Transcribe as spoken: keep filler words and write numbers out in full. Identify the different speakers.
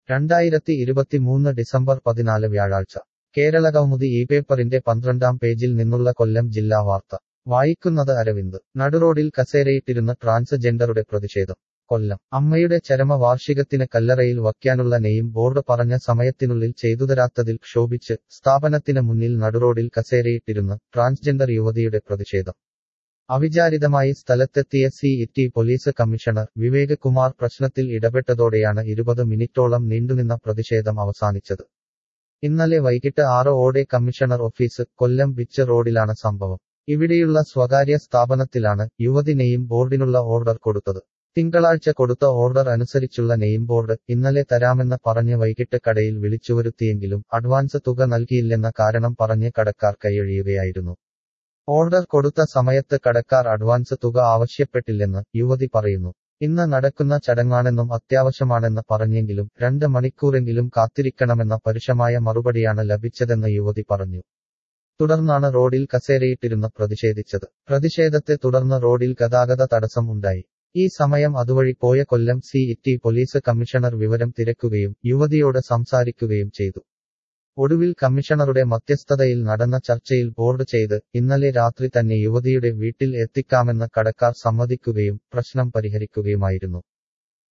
Speaker 1: രണ്ടായിരത്തി ഇരുപത്തിമൂന്ന് ഡിസംബർ പതിനാല് വ്യാഴാഴ്ച കേരളകൗമുദി ഈ പേപ്പറിന്റെ പന്ത്രണ്ടാം പേജിൽ നിന്നുള്ള കൊല്ലം ജില്ലാ വാർത്ത വായിക്കുന്നത് അരവിന്ദ് നടുറോഡിൽ കസേരയിട്ടിരുന്ന ട്രാൻസ്ജെൻഡറുടെ പ്രതിഷേധം കൊല്ലം അമ്മയുടെ ചരമ വാർഷികത്തിന് കല്ലറയിൽ വയ്ക്കാനുള്ള നെയിം ബോർഡ് പറഞ്ഞ സമയത്തിനുള്ളിൽ ചെയ്തുതരാത്തതിൽ ക്ഷോഭിച്ച് സ്ഥാപനത്തിന് മുന്നിൽ നടുറോഡിൽ കസേരയിട്ടിരുന്ന ട്രാൻസ്ജെൻഡർ യുവതിയുടെ പ്രതിഷേധം അവിചാരിതമായി സ്ഥലത്തെത്തിയ city police commissioner Vivek Kumar പ്രശ്നത്തിൽ ഇടപെട്ടതോടെയാണ് ഇരുപത് മിനിറ്റോളം നീണ്ടുനിന്ന പ്രതിഷേധം അവസാനിച്ചത് ഇന്നലെ വൈകിട്ട് ആറ് ഓടെ കമ്മീഷണർ ഓഫീസ് കൊല്ലം ബീച്ച് റോഡിലാണ് സംഭവം ഇവിടെയുള്ള സ്വകാര്യ സ്ഥാപനത്തിലാണ് യുവതി നെയിം ബോർഡിനുള്ള ഓർഡർ കൊടുത്തത് തിങ്കളാഴ്ച കൊടുത്ത ഓർഡർ അനുസരിച്ചുള്ള നെയിം ബോർഡ് ഇന്നലെ തരാമെന്ന് പറഞ്ഞ് വൈകിട്ട് കടയിൽ വിളിച്ചുവരുത്തിയെങ്കിലും അഡ്വാൻസ് തുക നൽകിയില്ലെന്ന കാരണം പറഞ്ഞ് കടക്കാർ കൈയൊഴിയുകയായിരുന്നു ഓർഡർ കൊടുത്ത സമയത്ത് കടക്കാർ അഡ്വാൻസ് തുക ആവശ്യപ്പെട്ടില്ലെന്ന് യുവതി പറയുന്നു ഇന്ന് നടക്കുന്ന ചടങ്ങാണെന്നും അത്യാവശ്യമാണെന്ന് പറഞ്ഞെങ്കിലും രണ്ട് മണിക്കൂറെങ്കിലും കാത്തിരിക്കണമെന്ന പരുഷമായ മറുപടിയാണ് ലഭിച്ചതെന്ന് യുവതി പറഞ്ഞു തുടർന്നാണ് റോഡിൽ കസേരയിട്ടിരുന്ന പ്രതിഷേധിച്ചത് പ്രതിഷേധത്തെ തുടർന്ന് റോഡിൽ ഗതാഗത തടസ്സം ഉണ്ടായി ഈ സമയം അതുവഴി പോയ Kollam city police commissioner വിവരം തിരക്കുകയും യുവതിയോട് സംസാരിക്കുകയും ചെയ്തു ഒടുവിൽ കമ്മീഷണറുടെ മധ്യസ്ഥതയിൽ നടന്ന ചർച്ചയിൽ ബോർഡ് ചെയ്ത് ഇന്നലെ രാത്രി തന്നെ യുവതിയുടെ വീട്ടിൽ എത്തിക്കാമെന്ന് കടക്കാർ സമ്മതിക്കുകയും പ്രശ്നം പരിഹരിക്കുകയുമായിരുന്നു